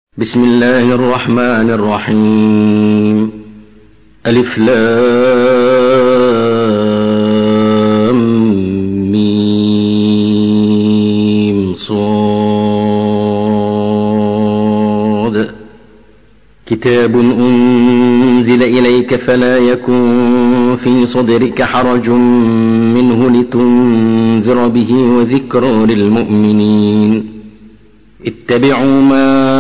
بسم الله الرحمن الرحيم. ألف لام ميم صاد. كتاب أنزل إليك فلا يكن في صدرك حرج منه لتنذر به وذكرى للمؤمنين. اتبعوا ما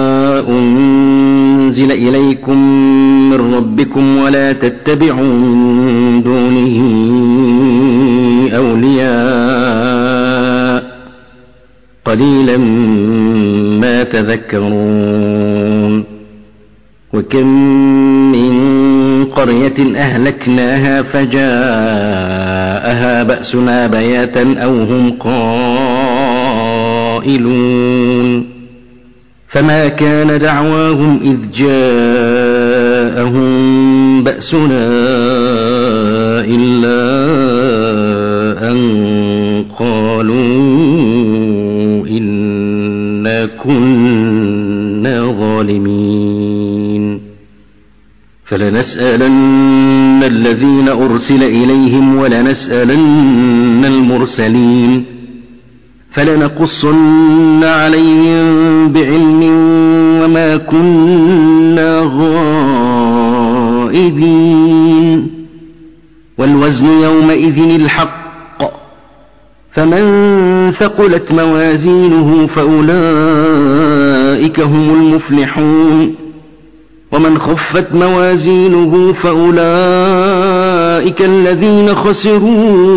أنزل إليكم من ربكم ولا تتبعوا من دونه أولياء قليلا ما تذكرون. وكم من قرية أهلكناها فجاءها بأسنا بياتا أو هم قائلون. فما كان دعواهم إذ جاءهم بأسنا إلا أن قالوا إنا كنا ظالمين. فلنسألن الذين أرسل إليهم ولنسألن المرسلين. فلنقصن عليهم بعلم وما كنا غائبين. والوزن يومئذ الحق. فمن ثقلت موازينه فأولئك هم المفلحون. ومن خفت موازينه فأولئك الذين خسروا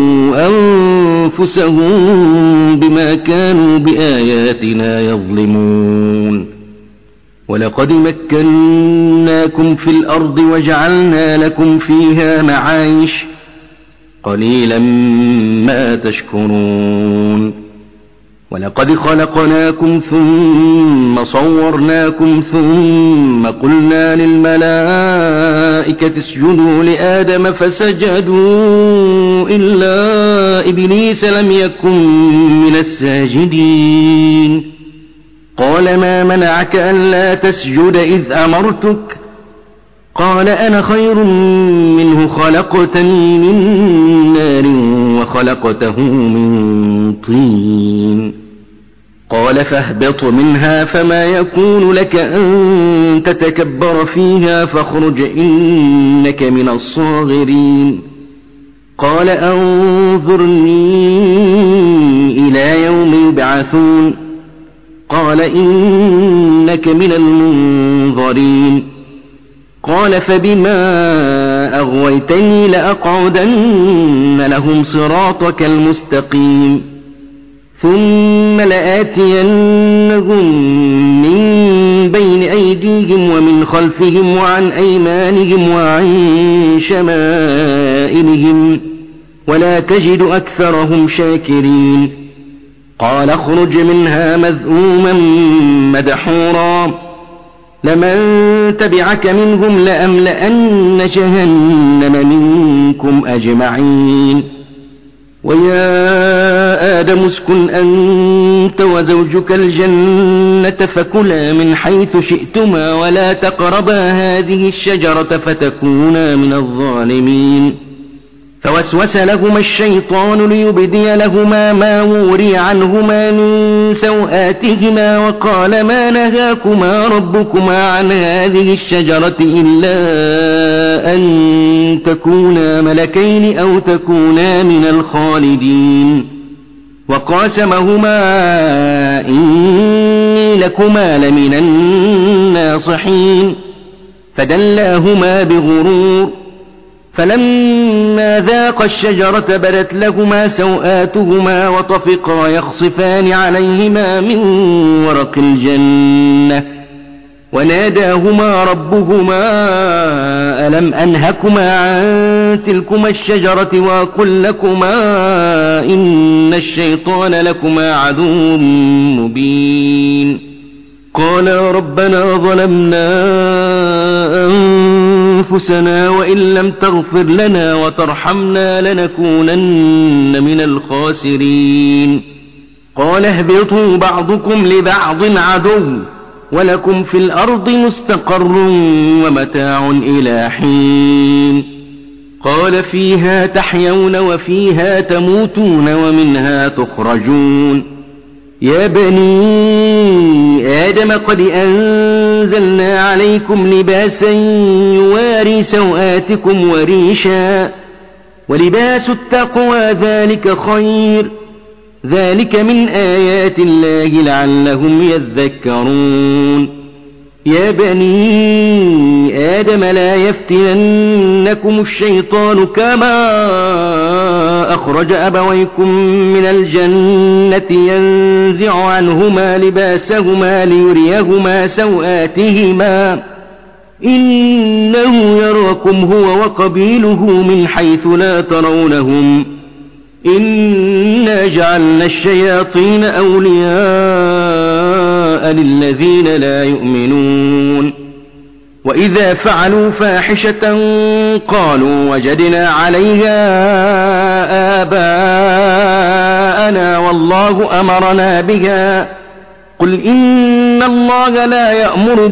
أنفسهم بما كانوا بآياتنا يظلمون. ولقد مكناكم في الأرض وجعلنا لكم فيها معايش قليلا ما تشكرون. ولقد خلقناكم ثم صورناكم ثم قلنا للملائكة اسجدوا لآدم فسجدوا إلا إبليس لم يكن من الساجدين. قال ما منعك ألا تسجد إذ أمرتك؟ قال أنا خير منه خلقتني من نار وخلقته من طين. قال فاهبط منها فما يكون لك أن تتكبر فيها فاخرج إنك من الصاغرين. قال أنظرني إلى يوم يبعثون. قال إنك من المنظرين. قال فبما أغويتني لأقعدن لهم صراطك المستقيم ثم لآتينهم من بين أيديهم ومن خلفهم وعن أيمانهم وعن شمائلهم ولا تجد أكثرهم شاكرين. قال اخرج منها مذءوما مدحورا لمن تبعك منهم لأملأن جهنم منكم أجمعين. ويا آدم اسكن أنت وزوجك الجنة فكلا من حيث شئتما ولا تقربا هذه الشجرة فتكونا من الظالمين. فوسوس لهما الشيطان ليبدي لهما ما وري عنهما من سوآتهما وقال ما نهاكما ربكما عن هذه الشجرة إلا أن تكونا ملكين أو تكونا من الخالدين. وقاسمهما إني لكما لمن الناصحين. فدلاهما بغرور. فلما ذاقا الشجرة بدت لهما سوآتهما وطفقا يخصفان عليهما من ورق الجنة وناداهما ربهما ألم أنهكما عن تلكما الشجرة وأقل لكما إن الشيطان لكما عدو مبين. قالا ربنا ظلمنا أنفسنا وإن لم تغفر لنا وترحمنا لنكونن من الخاسرين. قال اهبطوا بعضكم لبعض عدو ولكم في الأرض مستقر ومتاع إلى حين قال فيها تحيون وفيها تموتون ومنها تخرجون يا بني آدم قد أنزلنا عليكم لباسا يواري سوآتكم وريشا ولباس التقوى ذلك خير ذلك من آيات الله لعلهم يذكرون يا بني آدم لا يفتننكم الشيطان كما أخرج أبويكم من الجنة ينزع عنهما لباسهما ليريهما سوآتهما إنه يراكم هو وقبيله من حيث لا ترونهم إنا جعلنا الشياطين أولياء للذين لا يؤمنون وإذا فعلوا فاحشة قالوا وجدنا عليها آباءنا والله أمرنا بها قل إن الله لا يأمر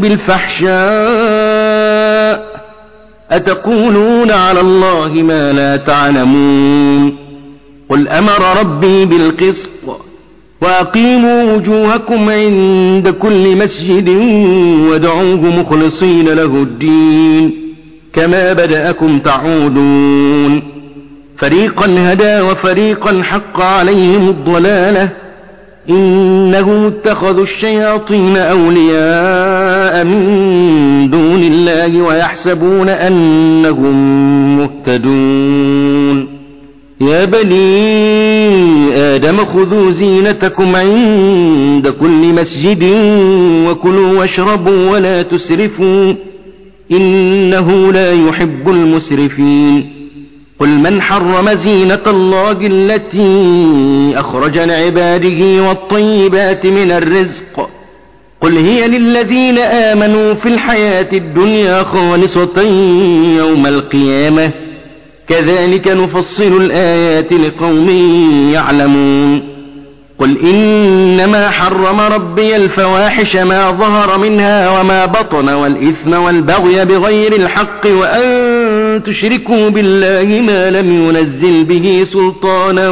بالفحشاء أتقولون على الله ما لا تعلمون قل أمر ربي بالقسط وأقيموا وجوهكم عند كل مسجد وادعوه مخلصين له الدين كما بدأكم تعودون فريقا هدى وفريقا حق عليهم الضلالة إنهم اتخذوا الشياطين أولياء من دون الله ويحسبون أنهم مهتدون يا بني آدم خذوا زينتكم عند كل مسجد وكلوا واشربوا ولا تسرفوا إنه لا يحب المسرفين قل من حرم زينة الله التي أخرج لعباده والطيبات من الرزق قل هي للذين آمنوا في الحياة الدنيا خالصة يوم القيامة كذلك نفصل الآيات لقوم يعلمون قل إنما حرم ربي الفواحش ما ظهر منها وما بطن والإثم والبغي بغير الحق وأن تشركوا بالله ما لم ينزل به سلطانا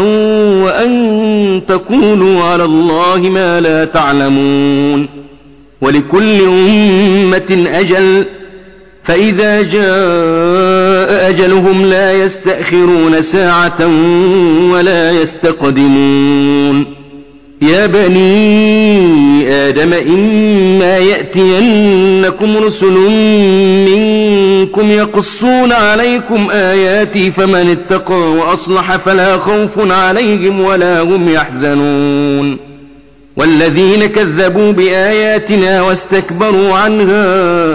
وأن تقولوا على الله ما لا تعلمون ولكل أمة أجل فإذا جاء أجلهم لا يستأخرون ساعة ولا يستقدمون يا بني آدم إما يأتينكم رسل منكم يقصون عليكم آياتي فمن اتقى وأصلح فلا خوف عليهم ولا هم يحزنون والذين كذبوا بآياتنا واستكبروا عنها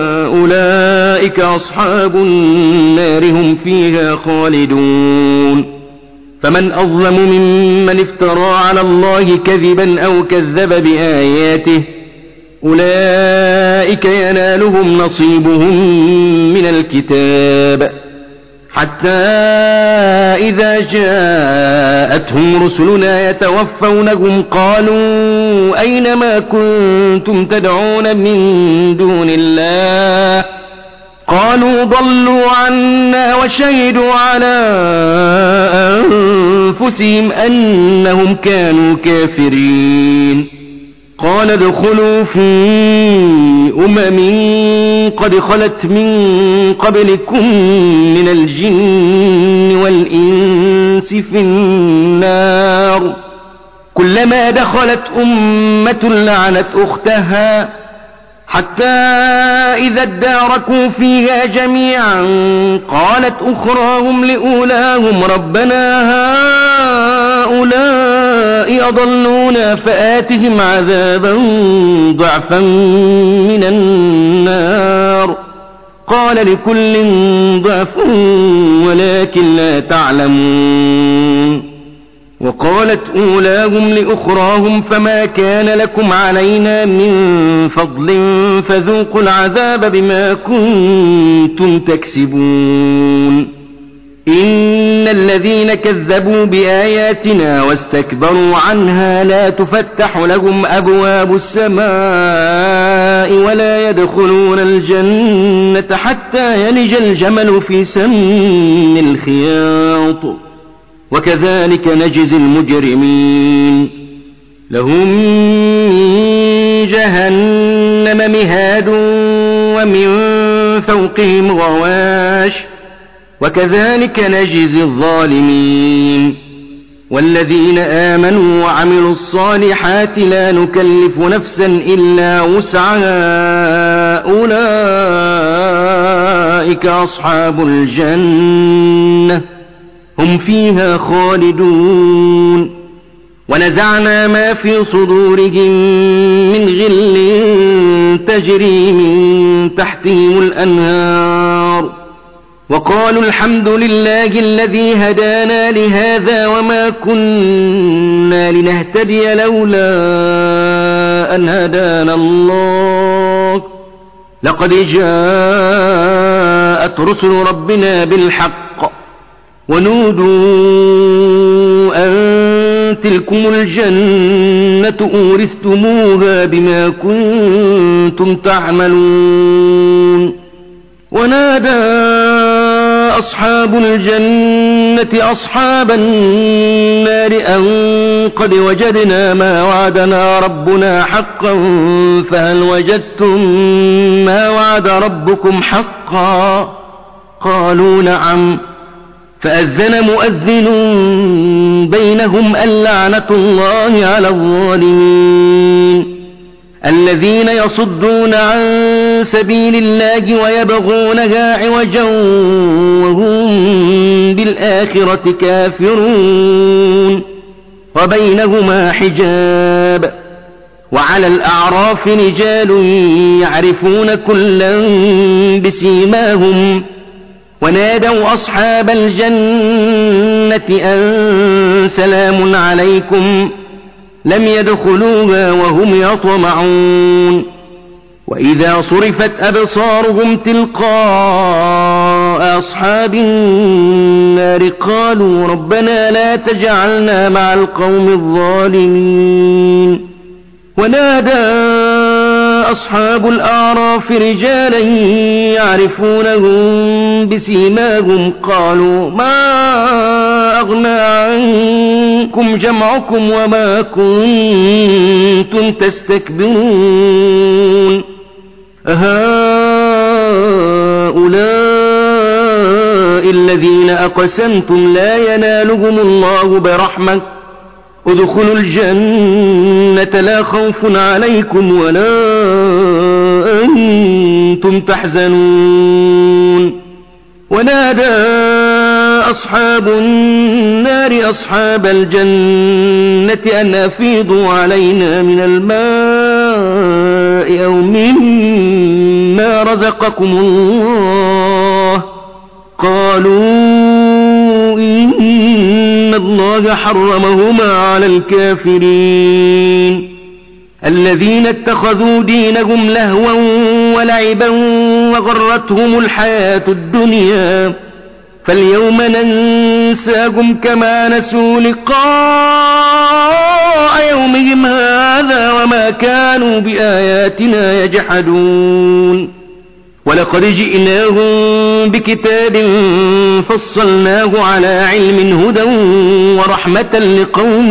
أولئك أصحاب النار هم فيها خالدون فمن أظلم ممن افترى على الله كذبا أو كذب بآياته أولئك ينالهم نصيبهم من الكتاب حتى إذا جاءتهم رسلنا يتوفونهم قالوا أين ما كنتم تدعون من دون الله قالوا ضلوا عنا وشهدوا على أنفسهم أنهم كانوا كافرين قال ادخلوا في قد خلت من قبلكم من الجن والإنس في النار كلما دخلت أمة لعنت أختها حتى إذا اداركوا فيها جميعا قالت أخراهم لأولاهم ربنا هؤلاء أضلونا فآتهم عذابا ضعفا من النار قال لكل ضعف ولكن لا تعلمون وقالت أولاهم لأخراهم فما كان لكم علينا من فضل فذوقوا العذاب بما كنتم تكسبون إن إن الذين كذبوا بآياتنا واستكبروا عنها لا تفتح لهم أبواب السماء ولا يدخلون الجنة حتى يلج الجمل في سم الخياط وكذلك نجزي المجرمين لهم من جهنم مهاد ومن فوقهم غواش وكذلك نجزي الظالمين والذين آمنوا وعملوا الصالحات لا نكلف نفسا إلا وسعها أولئك أصحاب الجنة هم فيها خالدون ونزعنا ما في صدورهم من غل تجري من تحتهم الأنهار وقالوا الحمد لله الذي هدانا لهذا وما كنا لنهتدي لولا أن هدانا الله لقد جاءت رسل ربنا بالحق ونودوا أن تلكم الجنة أورثتموها بما كنتم تعملون ونادى أصحاب الجنة أصحاب النار أن قد وجدنا ما وعدنا ربنا حقا فهل وجدتم ما وعد ربكم حقا قالوا نعم فأذن مؤذن بينهم اللعنة الله على الظالمين الذين يصدون عن سبيل الله ويبغونها عوجا وهم بالآخرة كافرون وبينهما حجاب وعلى الأعراف رجال يعرفون كلا بسيماهم ونادوا أصحاب الجنة أن سلام عليكم لم يدخلوها وهم يطمعون وإذا صرفت أبصارهم تلقاء أصحاب النار قالوا ربنا لا تجعلنا مع القوم الظالمين ونادى أصحاب الأعراف رجالا يعرفونهم بسيماهم قالوا ما أغنى عنكم جمعكم وما كنتم تستكبرون أهؤلاء الذين أقسمتم لا ينالهم الله برحمة ادخلوا الجنة لا خوف عليكم ولا أنتم تحزنون ونادى أصحاب النار أصحاب الجنة أن أفيضوا علينا من الماء أو مما رزقكم الله قالوا إن الله حرمهما على الكافرين الذين اتخذوا دينهم لهوا ولعبا وغرتهم الحياة الدنيا فاليوم ننساهم كما نسوا لقاء يومهم هذا وما كانوا بآياتنا يجحدون ولقد جئناهم بكتاب فصلناه على علم هدى ورحمة لقوم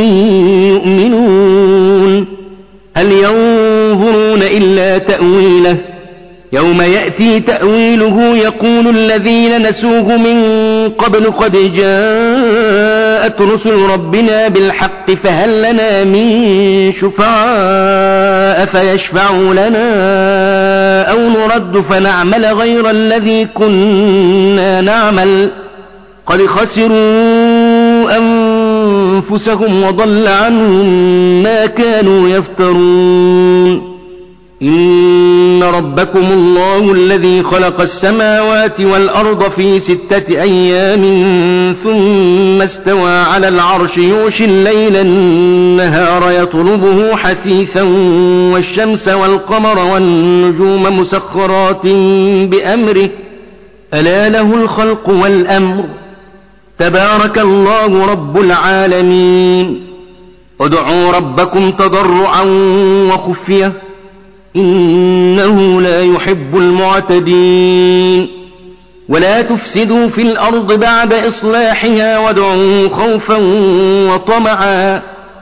يؤمنون هل ينظرون إلا تأويله يوم يأتي تأويله يقول الذين نسوه من قبل قد جاءت رسل ربنا بالحق فهل لنا من شفعاء فيشفعوا لنا أو نرد فنعمل غير الذي كنا نعمل قد خسروا أنفسهم وضل عنهم ما كانوا يفترون إن ربكم الله الذي خلق السماوات والأرض في 6 أيام ثم استوى على العرش يغشي الليل النهار يطلبه حثيثا والشمس والقمر والنجوم مسخرات بأمره ألا له الخلق والأمر تبارك الله رب العالمين. ادعوا ربكم تضرعا وخفية إنه لا يحب المعتدين. ولا تفسدوا في الأرض بعد إصلاحها وادعوا خوفا وطمعا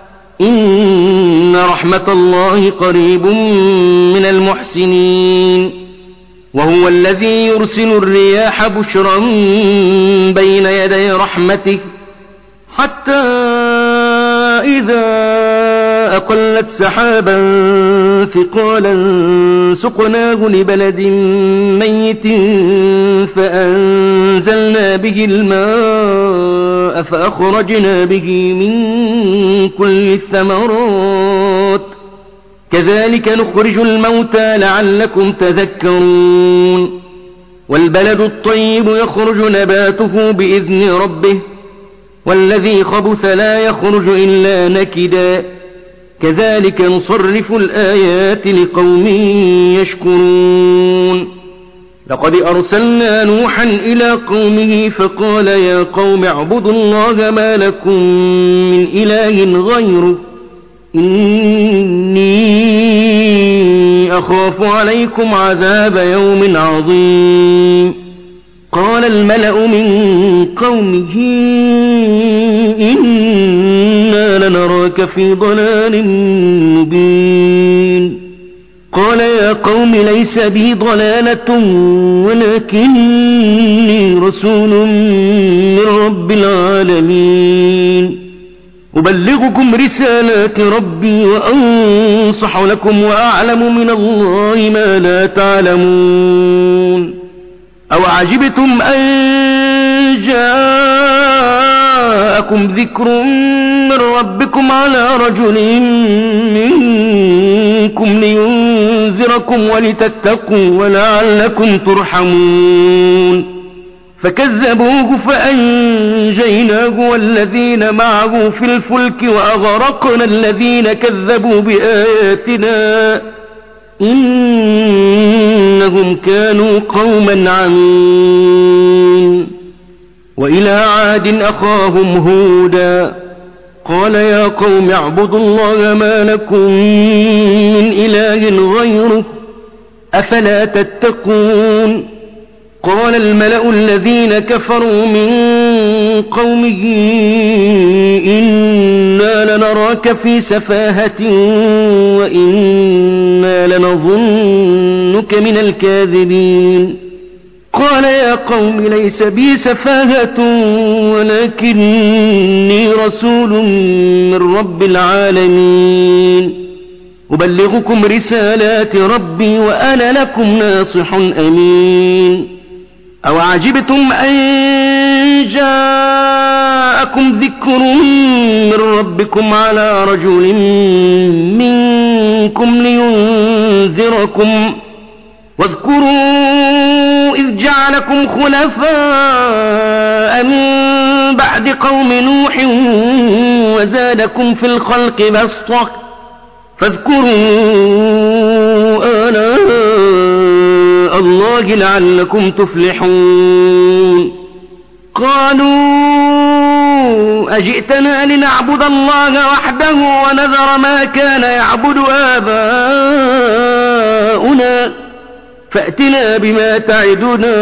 إن رحمة الله قريب من المحسنين. وهو الذي يرسل الرياح بشرا بين يدي رحمته حتى إذا أقلت سحابا ثقالا سقناه لبلد ميت فأنزلنا به الماء فأخرجنا به من كل الثمرات كذلك نخرج الموتى لعلكم تذكرون. والبلد الطيب يخرج نباته بإذن ربه والذي خبث لا يخرج إلا نكدا كذلك نصرف الآيات لقوم يشكرون. لقد أرسلنا نوحا إلى قومه فقال يا قوم اعبدوا الله ما لكم من إله غيره إني أخاف عليكم عذاب يوم عظيم. قال الملأ من قومه إنا لنراك في ضلال مبين. قال يا قوم ليس بي ضلالة ولكني رسول من رب العالمين أبلغكم رسالات ربي وأنصح لكم وأعلم من الله ما لا تعلمون. أوعجبتم أن جاءكم ذكر من ربكم على رجل منكم لينذركم ولتتقوا ولعلكم ترحمون. فكذبوه فأنجيناه والذين معه في الفلك وأغرقنا الذين كذبوا بآياتنا إنهم كانوا قوما عمين. وإلى عاد أخاهم هودا قال يا قوم اعبدوا الله ما لكم من إله غيره أفلا تتقون. قال الملأ الذين كفروا من قومه إنا لنراك في سفاهة وإنا لنظنك من الكاذبين. قال يا قوم ليس بي سفاهة ولكني رسول من رب العالمين أبلغكم رسالات ربي وأنا لكم ناصح أمين. أوعجبتم أن جاءكم ذكر من ربكم على رجل منكم لينذركم واذكروا إذ جعلكم خلفاء من بعد قوم نوح وزادكم في الخلق بسطة فاذكروا آلاء الله لعلكم تفلحون. قالوا أجئتنا لنعبد الله وحده ونذر ما كان يعبد آباؤنا فأتنا بما تعدنا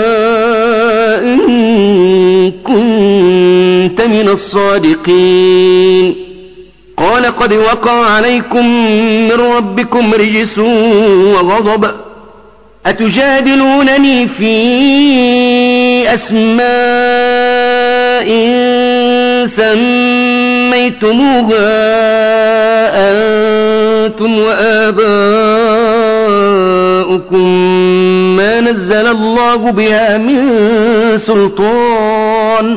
إن كنت من الصادقين. قال قد وقع عليكم من ربكم رجس وغضب أتجادلونني في أسماء سميتموها أنتم وآباؤكم ما نزل الله بها من سلطان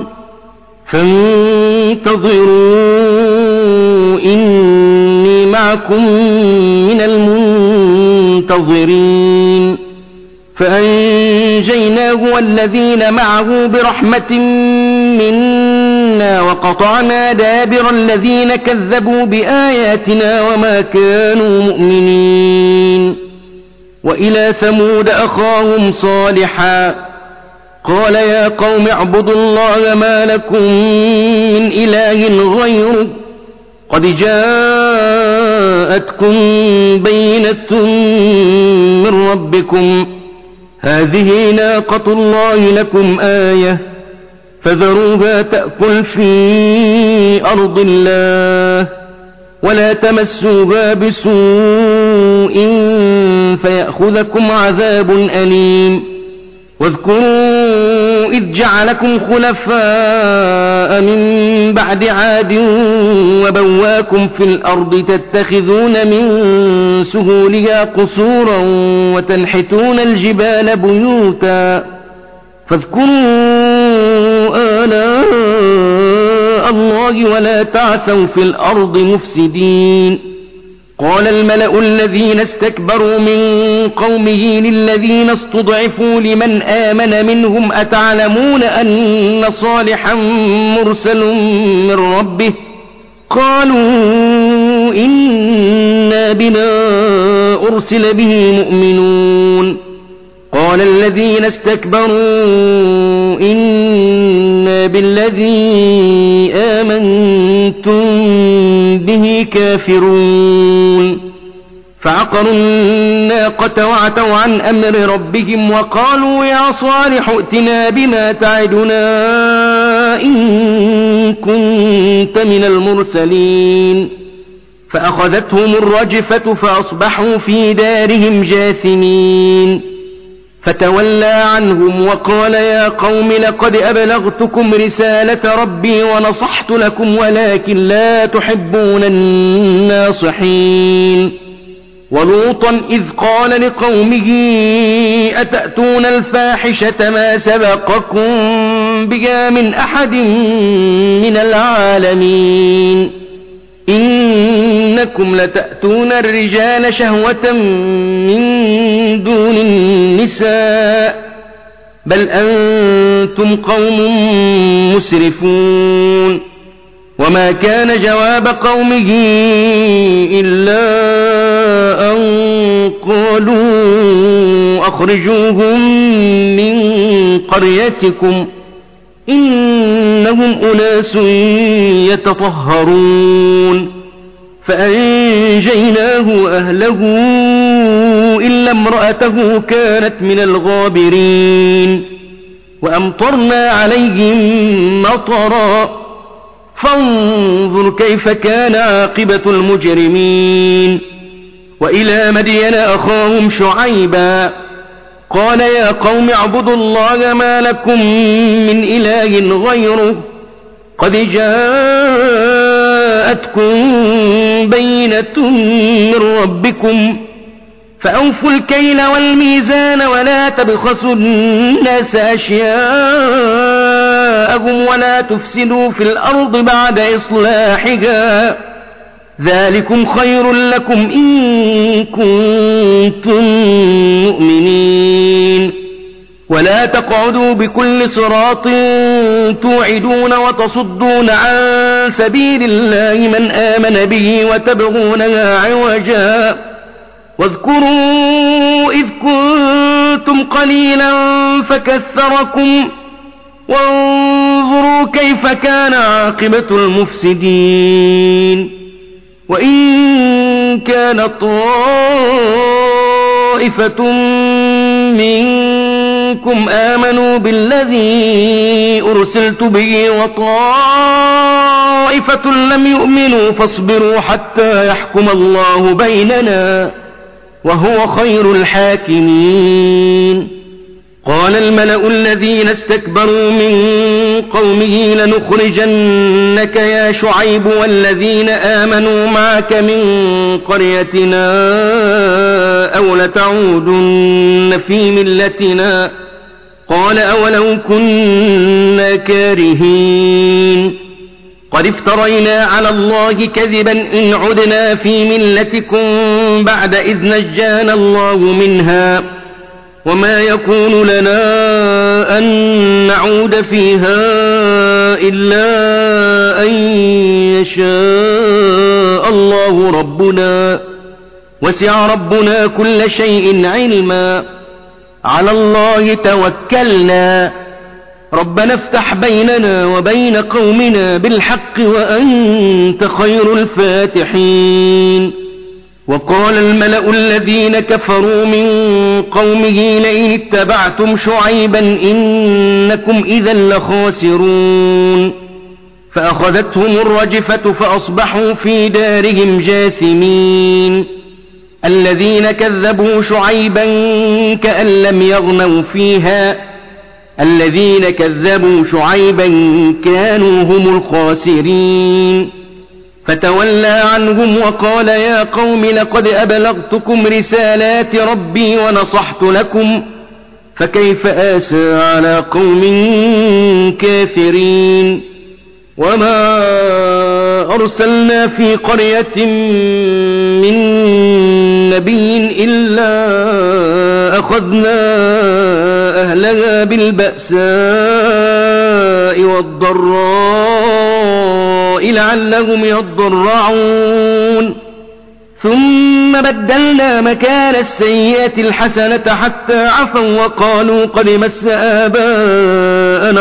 فانتظروا إني معكم من المنتظرين. فأنجيناه والذين معه برحمة منا وقطعنا دابر الذين كذبوا بآياتنا وما كانوا مؤمنين. وإلى ثمود أخاهم صالحا قال يا قوم اعبدوا الله ما لكم من إله غيره قد جاءتكم بينة من ربكم هذه ناقة الله لكم آية فذروها تأكل في أرض الله ولا تمسوها بسوء فيأخذكم عذاب أليم واذكروا إذ جعلكم خلفاء من بعد عاد وبواكم في الأرض تتخذون من سهولها قصورا وتنحتون الجبال بيوتا فاذكروا آلاء الله ولا تعثوا في الأرض مفسدين قال الملأ الذين استكبروا من قومه للذين استضعفوا لمن آمن منهم أتعلمون أن صالحا مرسل من ربه قالوا إنا بما أرسل به مؤمنون قال الذين استكبروا إنا بالذي آمنتم به كافرون فعقروا الناقة وعتوا عن أمر ربهم وقالوا يا صالح ائتنا بما تعدنا إن كنت من المرسلين فأخذتهم الرجفة فأصبحوا في دارهم جاثمين فتولى عنهم وقال يا قوم لقد أبلغتكم رسالة ربي ونصحت لكم ولكن لا تحبون الناصحين ولوطا إذ قال لقومه أتأتون الفاحشة ما سبقكم بها من أحد من العالمين إنكم لتأتون الرجال شهوة من دون النساء بل أنتم قوم مسرفون وما كان جواب قومه إلا أن قالوا أخرجوهم من قريتكم إنهم أناس يتطهرون فأنجيناه وأهله إلا امرأته كانت من الغابرين وأمطرنا عليهم مطرا فانظر كيف كان عاقبة المجرمين وإلى مدين أخاهم شعيبا قال يا قوم اعبدوا الله ما لكم من إله غيره قد جاءتكم بينة من ربكم فأوفوا الكيل والميزان ولا تبخسوا الناس أشياءهم ولا تفسدوا في الأرض بعد إصلاحها ذلكم خير لكم إن كنتم مؤمنين ولا تقعدوا بكل صراط توعدون وتصدون عن سبيل الله من آمن به وتبغونها عوجا واذكروا إذ كنتم قليلا فكثركم وانظروا كيف كان عاقبة المفسدين وإن كانت طائفة منكم آمنوا بالذي أرسلت به وطائفة لم يؤمنوا فاصبروا حتى يحكم الله بيننا وهو خير الحاكمين قال الملأ الذين استكبروا من قومه لنخرجنك يا شعيب والذين آمنوا معك من قريتنا أو لتعودن في ملتنا قال أولو كنا كارهين قد افترينا على الله كذبا إن عدنا في ملتكم بعد إذ نجانا الله منها وما يكون لنا أن نعود فيها إلا أن يشاء الله ربنا وسع ربنا كل شيء علما على الله توكلنا ربنا افتح بيننا وبين قومنا بالحق وأنت خير الفاتحين. وقال الملأ الذين كفروا من قومه لئن اتبعتم شعيبا إنكم إذا لخاسرون. فأخذتهم الرجفة فأصبحوا في دارهم جاثمين. الذين كذبوا شعيبا كأن لم يغنوا فيها الذين كذبوا شعيبا كانوا هم الخاسرين. فتولى عنهم وقال يا قوم لقد أبلغتكم رسالات ربي ونصحت لكم فكيف آسى على قوم كافرين. وما أرسلنا في قرية من نبي إلا أخذنا أهلها بالبأساء والضراء لعلهم يضرعون ثم بدلنا مكان السيئة الحسنة حتى عفوا وقالوا قد مس آباءنا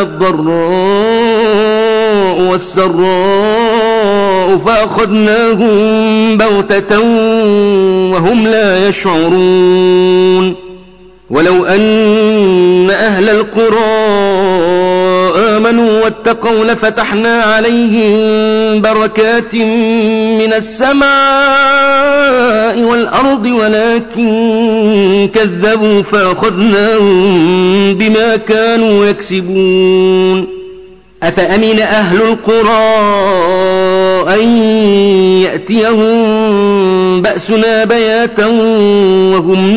الضراء والسراء فأخذناهم بغتة وهم لا يشعرون. ولو أن أهل القرى آمنوا واتقوا لفتحنا عليهم بركات من السماء والأرض ولكن كذبوا فأخذناهم بما كانوا يكسبون. أفأمن أهل القرى أن يأتيهم بأسنا بياتا وهم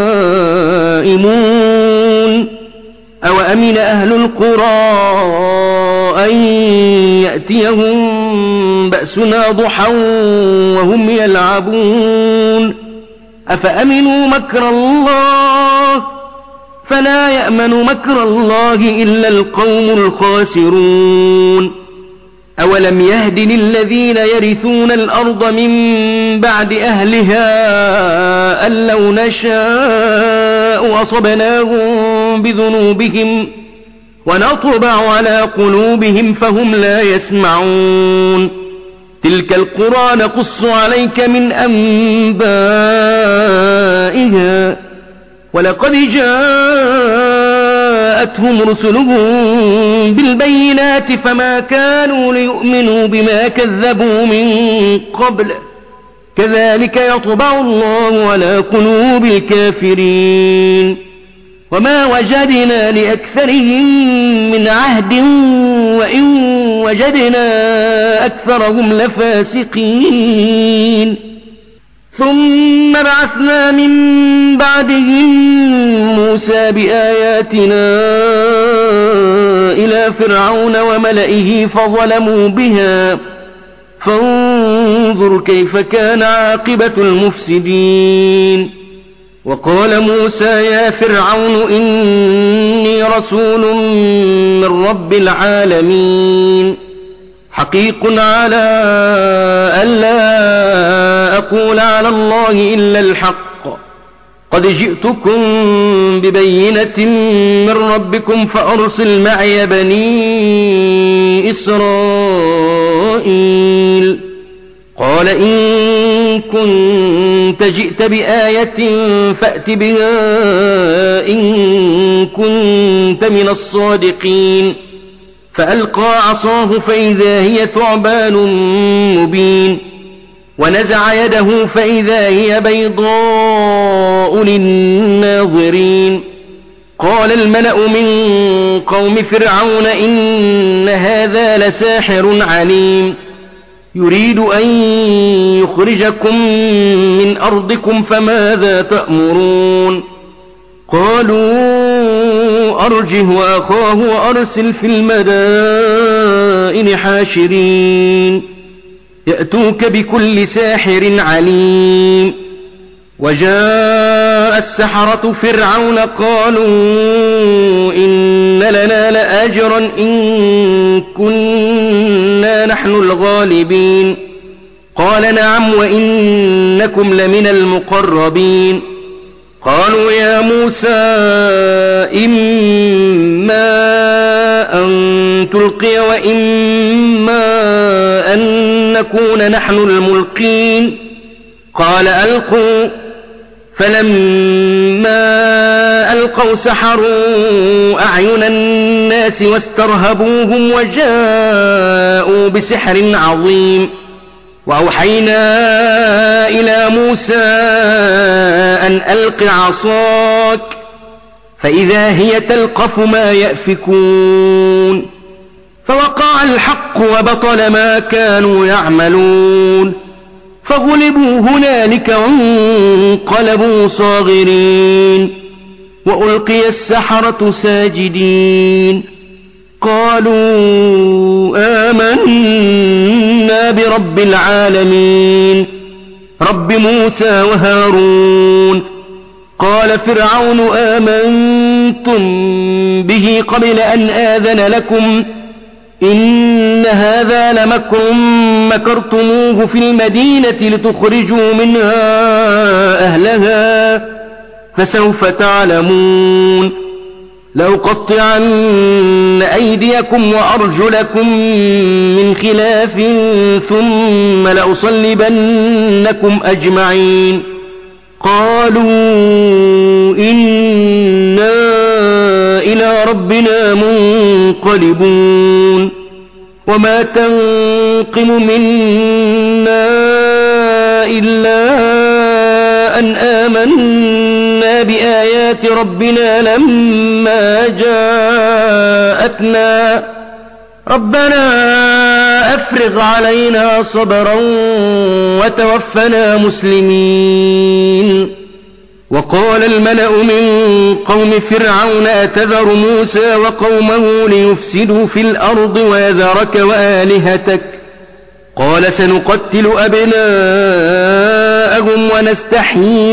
نائمون أو أمن أهل القرى أن يأتيهم بأسنا ضحى وهم يلعبون. أفأمنوا مكر الله فلا يأمن مكر الله إلا القوم الخاسرون. أولم يهد للذين يرثون الأرض من بعد أهلها أن لو نشاء أصبناهم بذنوبهم ونطبع على قلوبهم فهم لا يسمعون. تلك القرى نقص عليك من أنبائها ولقد جاءتهم رسلهم بالبينات فما كانوا ليؤمنوا بما كذبوا من قبل كذلك يطبع الله على قلوب الكافرين. وما وجدنا لأكثرهم من عهد وإن وجدنا أكثرهم لفاسقين. ثم بعثنا من بعدهم موسى بآياتنا إلى فرعون وملئه فظلموا بها فانظر كيف كان عاقبة المفسدين. وقال موسى يا فرعون إني رسول من رب العالمين حقيق على ألا أقول على الله إلا الحق قد جئتكم ببينة من ربكم فأرسل معي بني إسرائيل. قال إن كنت جئت بآية فأت بها إن كنت من الصادقين. فألقى عصاه فإذا هي ثعبان مبين ونزع يده فإذا هي بيضاء للناظرين. قال الملأ من قوم فرعون إن هذا لساحر عليم يريد أن يخرجكم من أرضكم فماذا تأمرون. قالوا أرجه وأخاه وأرسل في المدائن حاشرين يأتوك بكل ساحر عليم. وجاء السحرة فرعون قالوا إن لنا لأجرا إن كنا نحن الغالبين. قال نعم وإنكم لمن المقربين. قالوا يا موسى إما تلقي وإما أن نكون نحن الملقين قال ألقوا فلما ألقوا سحروا أعين الناس واسترهبوهم وجاءوا بسحر عظيم وأوحينا إلى موسى أن ألق عصاك فإذا هي تلقف ما يأفكون فوقع الحق وبطل ما كانوا يعملون فغلبوا هنالك وانقلبوا صاغرين وألقي السحرة ساجدين قالوا آمنا برب العالمين رب موسى وهارون قال فرعون آمنتم به قبل أن آذن لكم إن هذا لمكر مكرتموه في المدينة لتخرجوا منها أهلها فسوف تعلمون لأقطعن أيديكم وأرجلكم من خلاف ثم لأصلبنكم أجمعين قالوا إنا إلى ربنا منقلبون وما تنقم منا إلا أن آمنا بآيات ربنا لما جاءتنا ربنا أفرغ علينا صبرا وتوفنا مسلمين وقال الملأ من قوم فرعون أتذر موسى وقومه ليفسدوا في الأرض ويذرك وآلهتك قال سنقتل أبناءهم ونستحيي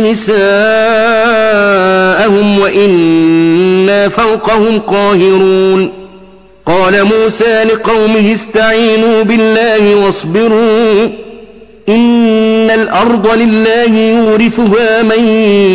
نساءهم وإنا فوقهم قاهرون قال موسى لقومه استعينوا بالله واصبروا إن الأرض لله يورثها من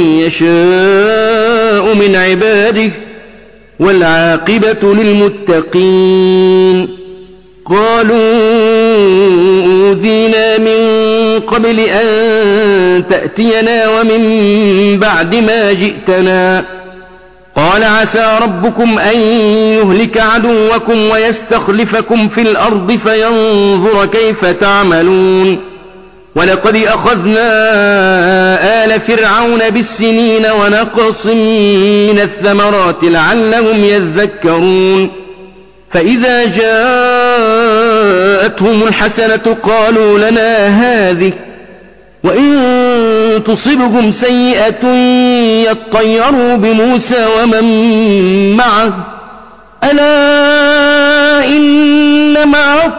يشاء من عباده والعاقبة للمتقين قالوا أوذينا من قبل أن تأتينا ومن بعد ما جئتنا قال عسى ربكم أن يهلك عدوكم ويستخلفكم في الأرض فينظر كيف تعملون ولقد أخذنا آل فرعون بالسنين ونقص من الثمرات لعلهم يذكرون فإذا جاءتهم الحسنة قالوا لنا هذه وإن تصبهم سيئة يطيروا بموسى ومن معه ألا إنما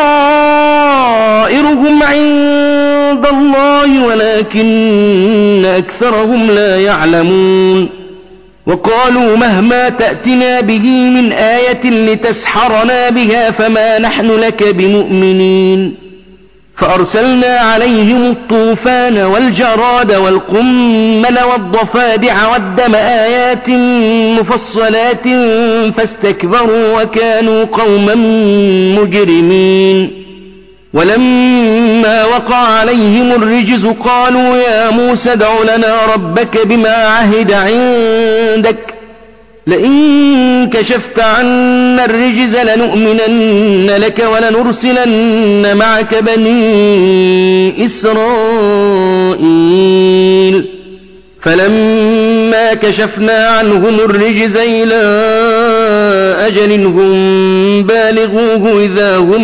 طائرهم عند الله ولكن أكثرهم لا يعلمون وقالوا مهما تأتنا به من آية لتسحرنا بها فما نحن لك بمؤمنين فأرسلنا عليهم الطوفان والجراد والقمل والضفادع والدم آيات مفصلات فاستكبروا وكانوا قوما مجرمين ولما وقع عليهم الرجز قالوا يا موسى ادع لنا ربك بما عهد عندك لئن كشفت عنا الرجز لنؤمنن لك ولنرسلن معك بني إسرائيل فلما كشفنا عنهم الرجز إلى أجل هم بالغوه إذا هم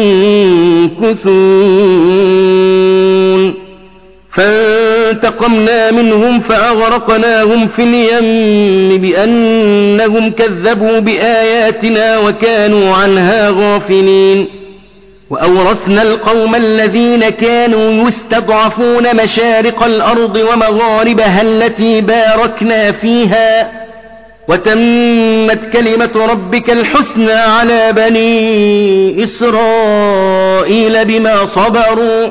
ينكثون فانتقمنا منهم فأغرقناهم في اليم بأنهم كذبوا بآياتنا وكانوا عنها غافلين وأورثنا القوم الذين كانوا يستضعفون مشارق الأرض ومغاربها التي باركنا فيها وتمت كلمة ربك الحسنى على بني إسرائيل بما صبروا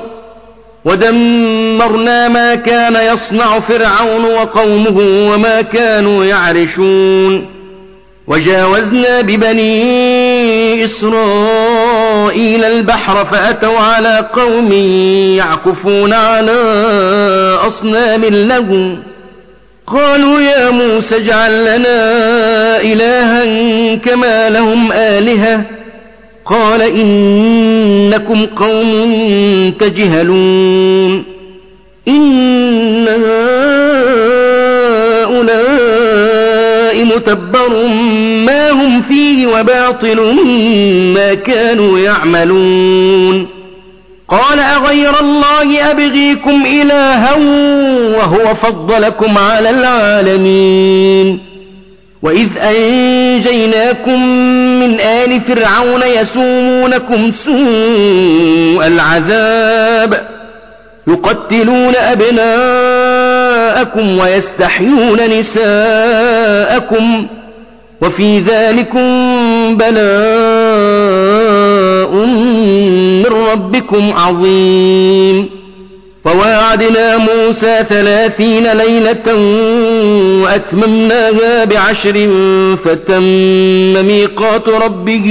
ودمرنا ما كان يصنع فرعون وقومه وما كانوا يعرشون وجاوزنا ببني إسرائيل البحر فأتوا على قوم يعكفون على أصنام لهم قالوا يا موسى اجعل لنا إلها كما لهم آلهة قال إنكم قوم تجهلون إن هؤلاء متبر ما هم فيه وباطل ما كانوا يعملون قال أغير الله أبغيكم إلها وهو فضلكم على العالمين وإذ أنجيناكم من آل فرعون يسومونكم سوء العذاب يقتلون أبناءكم ويستحيون نساءكم وفي ذلكم بلاء من ربكم عظيم وواعدنا موسى 30 ليلة وأتممناها ب10 فتم ميقات ربه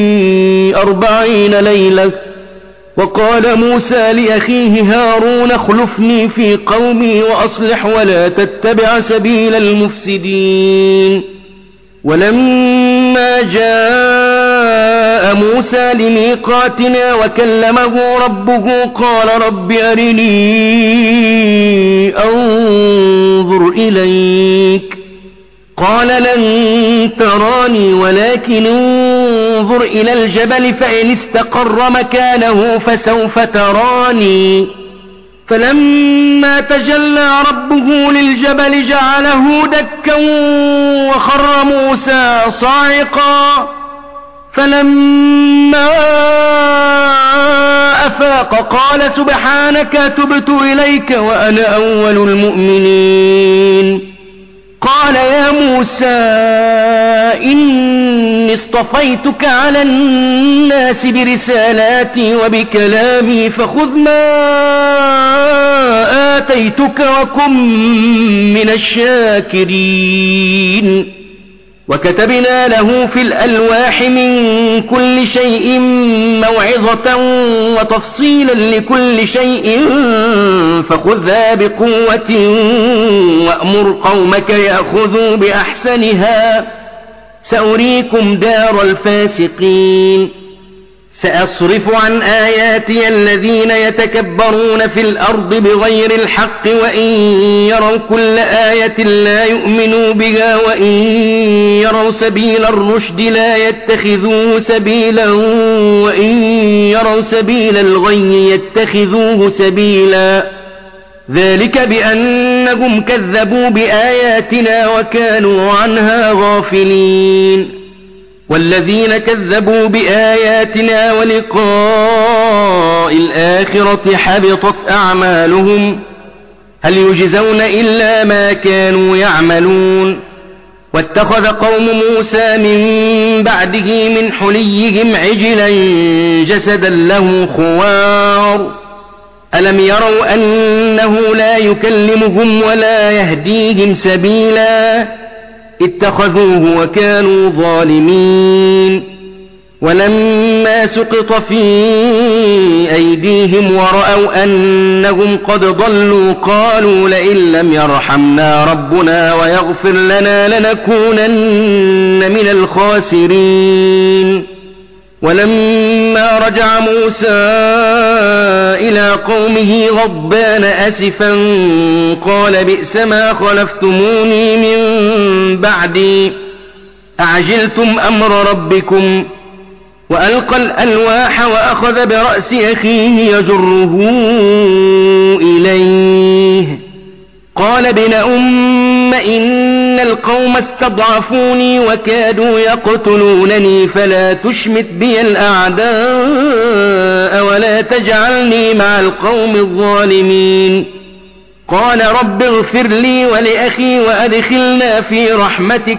40 ليلة وقال موسى لأخيه هارون اخلفني في قومي وأصلح ولا تتبع سبيل المفسدين ولما جاء موسى لميقاتنا وكلمه ربه قال رب أرني أنظر إليك قال لن تراني ولكن انظر إلى الجبل فإن استقر مكانه فسوف تراني فلما تجلى ربه للجبل جعله دكا وخر موسى صاعقا فلما أفاق قال سبحانك تبت إليك وأنا أول المؤمنين قال يا موسى إني اصطفيتك على الناس برسالاتي وبكلامي فخذ ما آتيتك وكن من الشاكرين وكتبنا له في الألواح من كل شيء موعظة وتفصيلا لكل شيء فخذها بقوة وأمر قومك يأخذوا بأحسنها سأريكم دار الفاسقين سأصرف عن آياتي الذين يتكبرون في الأرض بغير الحق وإن يروا كل آية لا يؤمنوا بها وإن يروا سبيل الرشد لا يتخذوه سبيلا وإن يروا سبيل الغي يتخذوه سبيلا ذلك بأنهم كذبوا بآياتنا وكانوا عنها غافلين والذين كذبوا بآياتنا ولقاء الآخرة حبطت أعمالهم هل يجزون إلا ما كانوا يعملون واتخذ قوم موسى من بعده من حليهم عجلا جسدا له خوار ألم يروا أنه لا يكلمهم ولا يهديهم سبيلا اتخذوه وكانوا ظالمين ولما سقط في أيديهم ورأوا أنهم قد ضلوا قالوا لئن لم يرحمنا ربنا ويغفر لنا لنكونن من الخاسرين ولما رجع موسى إلى قومه غضبان أسفا قال بئس ما خلفتموني من بعدي أعجلتم أمر ربكم وألقى الألواح وأخذ برأس أخيه يجره إليه قال ابن أم إن القوم استضعفوني وكادوا يقتلونني فلا تشمت بي الأعداء ولا تجعلني مع القوم الظالمين قال رب اغفر لي ولأخي وأدخلنا في رحمتك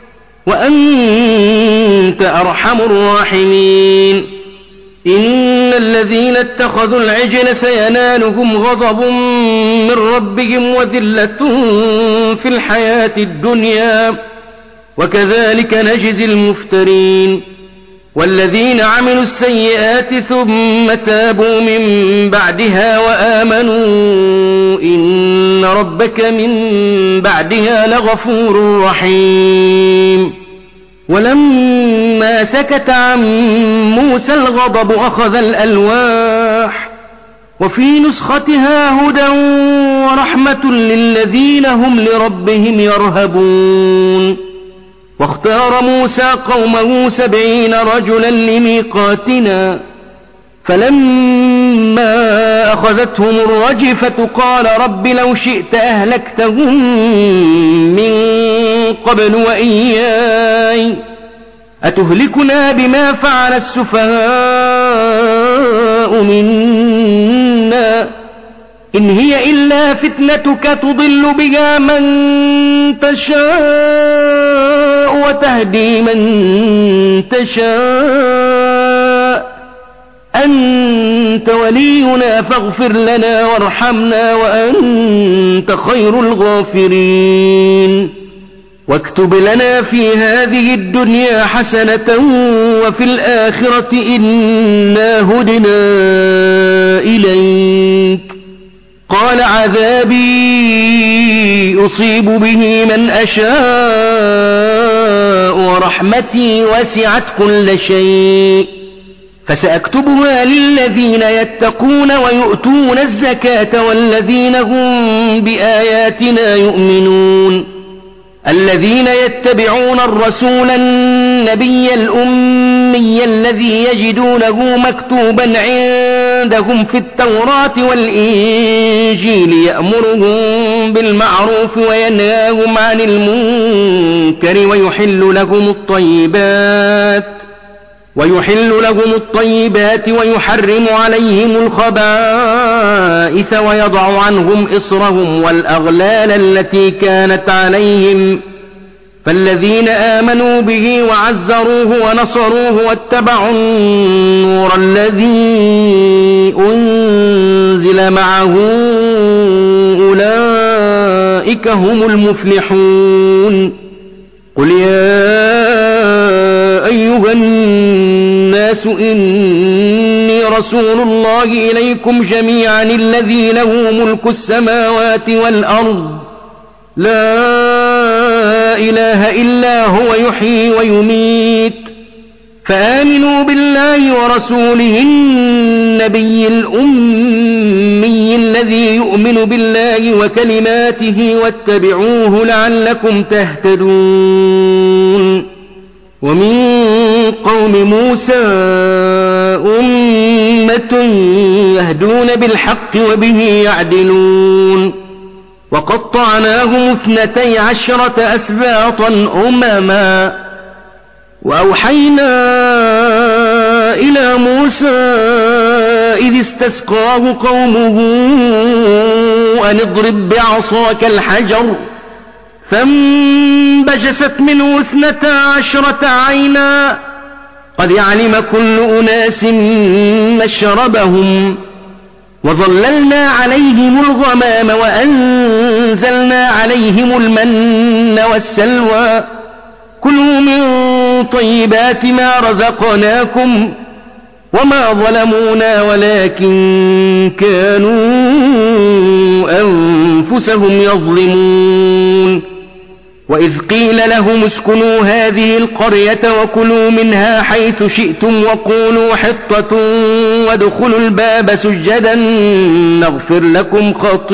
وأنت أرحم الراحمين إن الذين اتخذوا العجل سينالهم غضب من ربهم وذلة في الحياة الدنيا وكذلك نجزي المفترين. والذين عملوا السيئات ثم تابوا من بعدها وآمنوا إن ربك من بعدها لغفور رحيم. ولما سكت عن موسى الغضب أخذ الألواح وفي نسختها هدى ورحمة للذين هم لربهم يرهبون. واختار موسى قومه 70 رجلا لميقاتنا فلما أخذتهم الرجفة قال رب لو شئت أهلكتهم من قبل وإياي أتهلكنا بما فعل السفهاء منا إن هي إلا فتنتك تضل بها من تشاء وتهدي من تشاء أنت ولينا فاغفر لنا وارحمنا وأنت خير الغافرين. واكتب لنا في هذه الدنيا حسنة وفي الآخرة إنا هدنا إليك. قال عذابي أصيب به من أشاء ورحمتي وسعت كل شيء فسأكتبها للذين يتقون ويؤتون الزكاة والذين هم بآياتنا يؤمنون. الذين يتبعون الرسول النبي الأمي الذي يجدونه مكتوبا عندهم في التوراة والإنجيل يأمرهم بالمعروف وينهاهم عن المنكر ويحل لهم الطيبات ويحرم عليهم الخبائث ويضع عنهم إصرهم والأغلال التي كانت عليهم. فالذين آمنوا به وعزروه ونصروه واتبعوا النور الذي أنزل معه أولئك هم المفلحون. قل يا أيها الناس إني رسول الله إليكم جميعا الذي له ملك السماوات والأرض لا إله إلا هو يحيي ويميت فآمنوا بالله ورسوله النبي الأمي الذي يؤمن بالله وكلماته واتبعوه لعلكم تهتدون. ومن قوم موسى أمة يهدون بالحق وبه يعدلون. وقطعناهم 12 أسباطا أمما وأوحينا إلى موسى إذ استسقاه قومه أن اضرب بعصاك الحجر فانبجست منه 12 عينا قد علم كل أناس مشربهم وظللنا عليهم الغمام وأنزلنا عليهم المن والسلوى كلوا من طيبات ما رزقناكم وما ظلمونا ولكن كانوا أنفسهم يظلمون. وإذ قيل لهم اسكنوا هذه القرية وكلوا منها حيث شئتم وقولوا حطة وادخلوا الباب سجدا نغفر لكم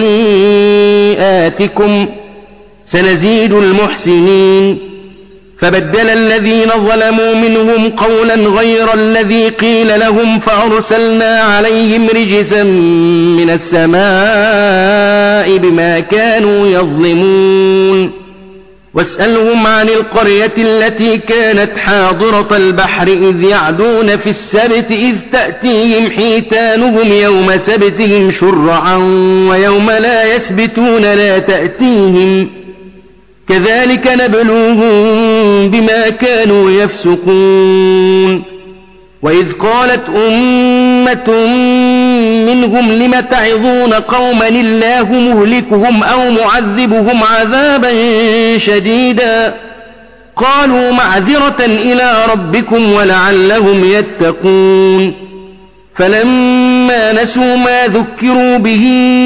خطيئاتكم سنزيد المحسنين. فبدل الذين ظلموا منهم قولا غير الذي قيل لهم فأرسلنا عليهم رجزا من السماء بما كانوا يظلمون. واسألهم عن القرية التي كانت حاضرة البحر إذ يعدون في السبت إذ تأتيهم حيتانهم يوم سبتهم شرعا ويوم لا يسبتون لا تأتيهم كذلك نبلوهم بما كانوا يفسقون. وإذ قالت أمة منهم لم تعظون قوما الله مهلكهم أو معذبهم عذابا شديدا قالوا معذرة إلى ربكم ولعلهم يتقون فلما نسوا ما ذكروا به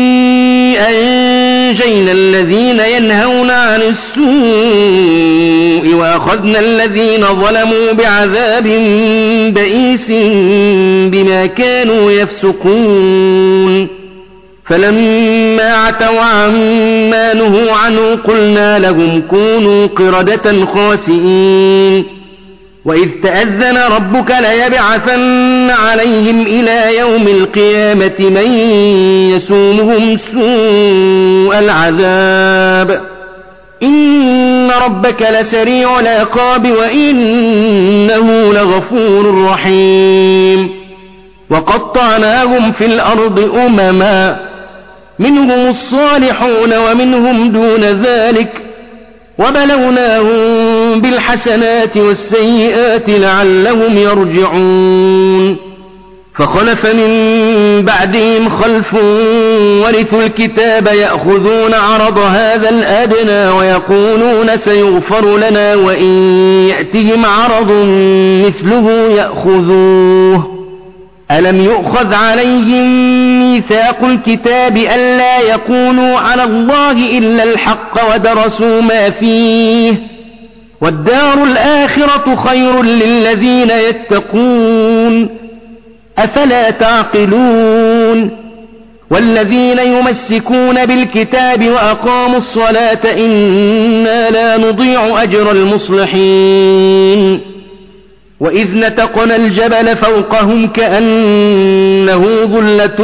أنجينا الذين ينهون عن السوء وأخذنا الذين ظلموا بعذاب بئيس بما كانوا يفسقون فلما عتوا عما نهوا عنه قلنا لهم كونوا قردة خاسئين وإذ تأذن ربك ليبعثن عليهم إلى يوم القيامة من يسومهم سوء العذاب إن ربك لسريع العقاب وإنه لغفور رحيم وقطعناهم في الأرض أمما منهم الصالحون ومنهم دون ذلك وبلوناهم بالحسنات والسيئات لعلهم يرجعون فخلف من بعدهم خلف ورثوا الكتاب يأخذون عرض هذا الأدنى ويقولون سيغفر لنا وإن يأتهم عرض مثله يأخذوه ألم يؤخذ عليهم ميثاق الكتاب ألا يقولوا على الله إلا الحق ودرسوا ما فيه والدار الآخرة خير للذين يتقون أفلا تعقلون والذين يمسكون بالكتاب وأقاموا الصلاة إنا لا نضيع أجر المصلحين وإذ نتقنا الجبل فوقهم كأنه ظلة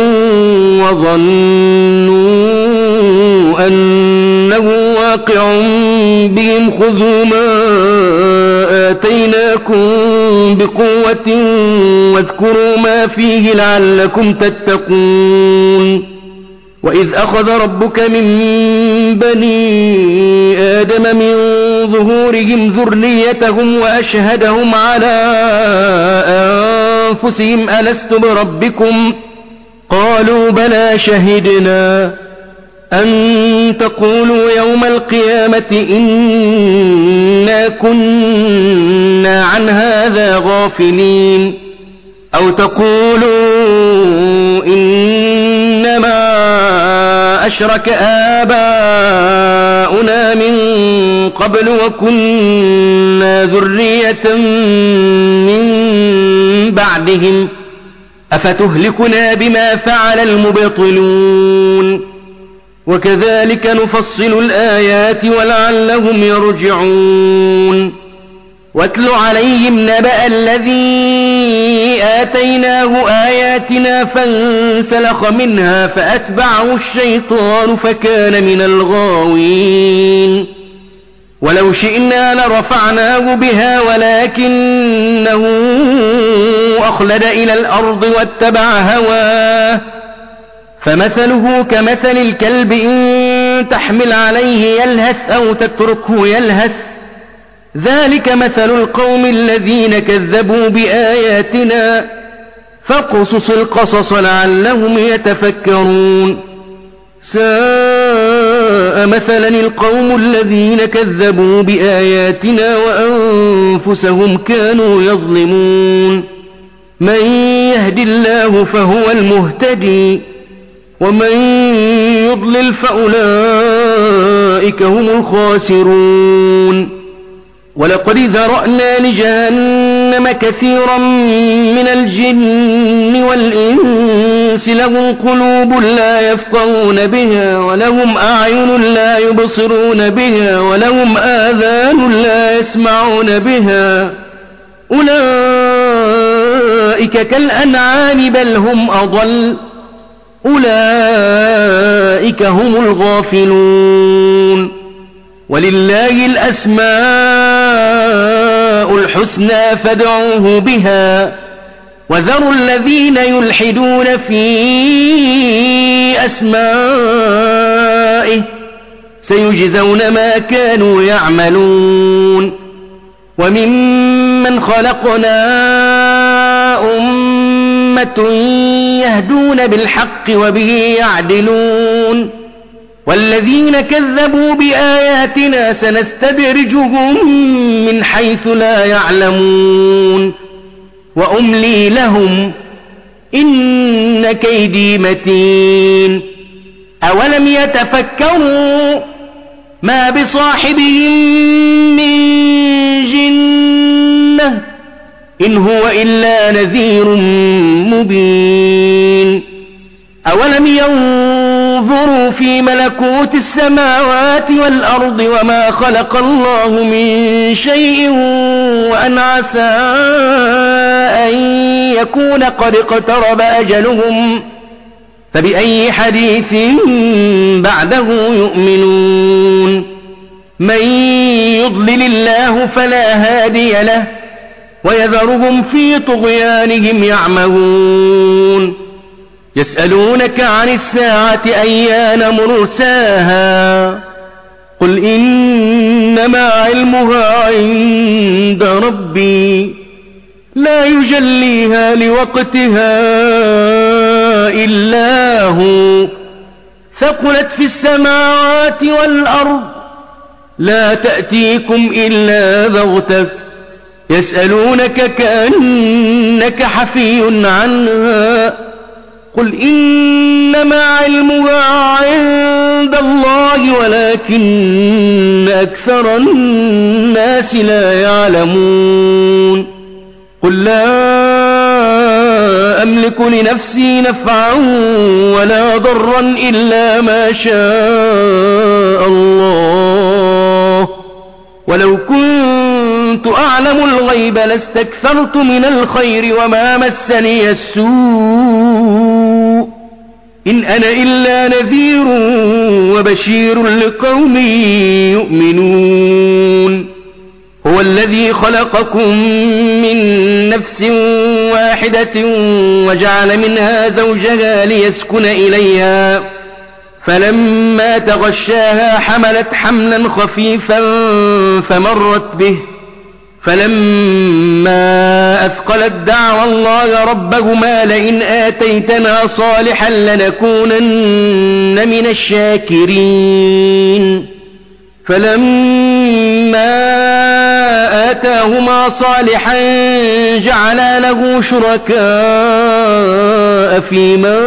وظنوا أنه واقع بهم خذوا ما آتيناكم بقوة واذكروا ما فيه لعلكم تتقون وإذ أخذ ربك من بني آدم من ظهورهم ذريتهم وأشهدهم على أنفسهم ألست بربكم قالوا بلى شهدنا أن تقولوا يوم القيامة إنا كنا عن هذا غافلين أو تقولوا إنما أشرك آباؤنا من قبل وكنا ذرية من بعدهم أفتهلكنا بما فعل المبطلون وكذلك نفصل الآيات ولعلهم يرجعون واتل عليهم نبأ الذي آتيناه آياتنا فانسلخ منها فأتبعه الشيطان فكان من الغاوين ولو شئنا لرفعناه بها ولكنه أخلد إلى الأرض واتبع هواه فمثله كمثل الكلب إن تحمل عليه يلهث أو تتركه يلهث ذلك مثل القوم الذين كذبوا بآياتنا فاقصص القصص لعلهم يتفكرون ساء مثلا القوم الذين كذبوا بآياتنا وأنفسهم كانوا يظلمون من يهد الله فهو المهتدي ومن يضلل فأولئك هم الخاسرون ولقد ذرأنا لجهنم كثيرا من الجن والإنس لهم قلوب لا يفقهون بها ولهم أعين لا يبصرون بها ولهم آذان لا يسمعون بها أولئك كالأنعام بل هم أضل أولئك هم الغافلون ولله الأسماء الحسنى فادعوه بها وذروا الذين يلحدون في أسمائه سيجزون ما كانوا يعملون وممن خلقنا أمة يهدون بالحق وبه يعدلون والذين كذبوا بآياتنا سنستدرجهم من حيث لا يعلمون وأملي لهم إن كيدي متين أولم يتفكروا ما بصاحبهم من جنة إن هو إلا نذير مبين أولم ينظروا في ملكوت السماوات والأرض وما خلق الله من شيء وأن عسى أن يكون قد اقترب أجلهم فبأي حديث بعده يؤمنون من يضلل الله فلا هادي له ويذرهم في طغيانهم يعمهون يسألونك عن الساعة أيان مرساها قل إنما علمها عند ربي لا يجليها لوقتها إلا هو ثقلت في السماوات والأرض لا تأتيكم إلا بغتة يسألونك كأنك حفي عنها قل إنما علمها عند الله ولكن أكثر الناس لا يعلمون قل لا أملك لنفسي نفعا ولا ضرا إلا ما شاء الله ولو كنت أعلم الغيب لاستكثرت من الخير وما مسني السوء إن أنا إلا نذير وبشير لقوم يؤمنون هو الذي خلقكم من نفس واحدة وجعل منها زوجها ليسكن إليها فلما تغشاها حملت حملا خفيفا فمرت به فلما أثقلت دعوى الله ربهما لئن آتيتنا صالحا لنكونن من الشاكرين فلما آتاهما صالحا جعلا له شركاء فيما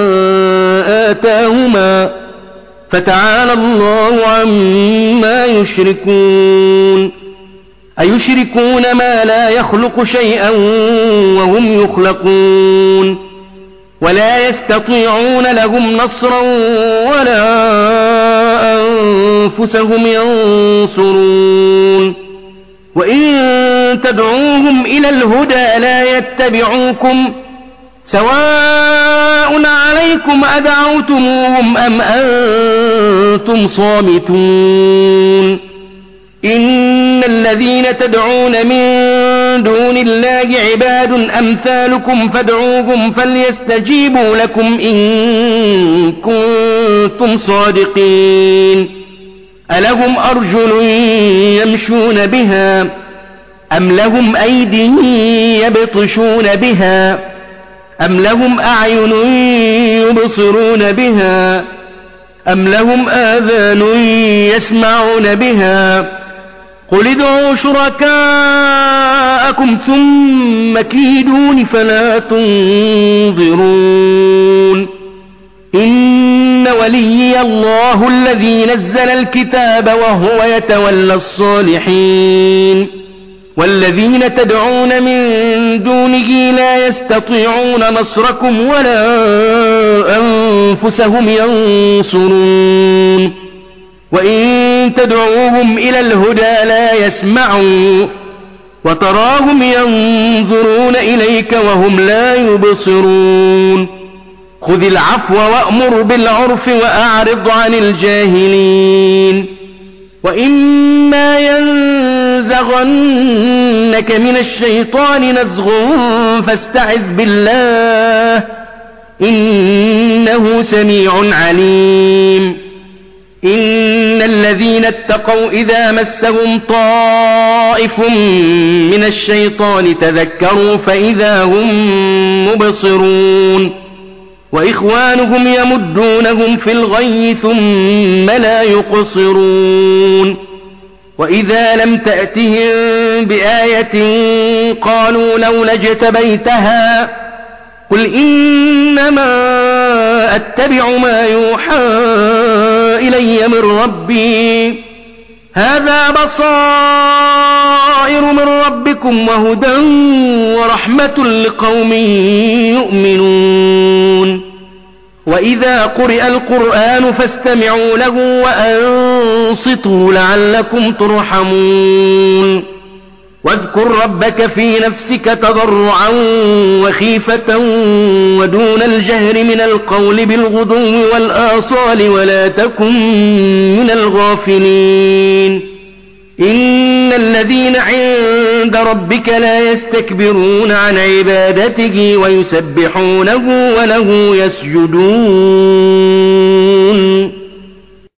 آتاهما فتعالى الله عما يشركون أيشركون ما لا يخلق شيئا وهم يخلقون ولا يستطيعون لهم نصرا ولا أنفسهم ينصرون وإن تدعوهم إلى الهدى لا يتبعوكم سواء عليكم أدعوتموهم أم أنتم صامتون إن الذين تدعون من دون الله عباد أمثالكم فادعوهم فليستجيبوا لكم إن كنتم صادقين ألهم أرجل يمشون بها أم لهم أيد يبطشون بها أم لهم أعين يبصرون بها أم لهم آذان يسمعون بها قل ادعوا شركاءكم ثم كيدون فلا تنظرون إن وليي الله الذي نزل الكتاب وهو يتولى الصالحين والذين تدعون من دونه لا يستطيعون نصركم ولا أنفسهم ينصرون وإن تدعوهم إلى الهدى لا يسمعوا وتراهم ينظرون إليك وهم لا يبصرون خذ العفو وأمر بالعرف وأعرض عن الجاهلين وإما ينزغنك من الشيطان نزغ فاستعذ بالله إنه سميع عليم إن الذين اتقوا إذا مسهم طائف من الشيطان تذكروا فإذا هم مبصرون وإخوانهم يمدونهم في الغي ثم لا يقصرون وإذا لم تأتهم بآية قالوا لولا اجتبيتها قل إنما أتبع ما يوحى إلي من ربي هذا بصائر من ربكم وهدى ورحمة لقوم يؤمنون وإذا قرئ القرآن فاستمعوا له وأنصتوا لعلكم ترحمون واذكر ربك في نفسك تضرعا وخيفة ودون الجهر من القول بالغدو والآصال ولا تكن من الغافلين إن الذين عند ربك لا يستكبرون عن عبادته ويسبحونه وله يسجدون